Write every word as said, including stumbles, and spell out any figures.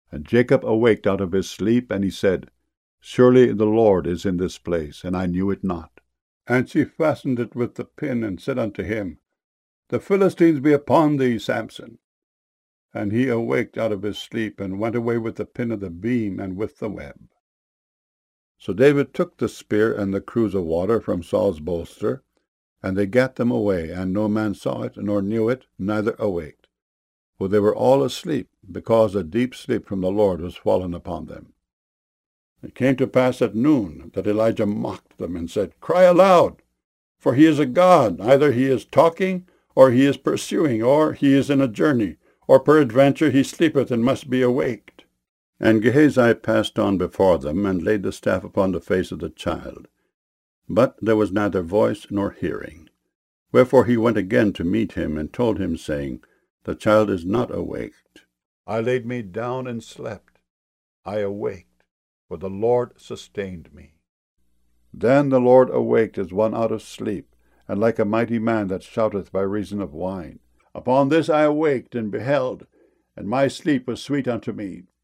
And Jacob awaked out of his sleep, and he said, Surely the Lord is in this place, and I knew it not. And she fastened it with the pin, and said unto him, The Philistines be upon thee, Samson. And he awaked out of his sleep, and went away with the pin of the beam, and with the web. So David took the spear and the cruse of water from Saul's bolster, and they gat them away, and no man saw it, nor knew it, neither awaked. For they were all asleep, because a deep sleep from the Lord was fallen upon them. It came to pass at noon that Elijah mocked them, and said, Cry aloud, for he is a god. Either he is talking, or he is pursuing, or he is in a journey, or peradventure he sleepeth and must be awaked. And Gehazi passed on before them, and laid the staff upon the face of the child. But there was neither voice nor hearing. Wherefore he went again to meet him, and told him, saying, The child is not awaked. I laid me down and slept. I awaked, for the Lord sustained me. Then the Lord awaked as one out of sleep, and like a mighty man that shouteth by reason of wine. Upon this I awaked, and beheld, and my sleep was sweet unto me,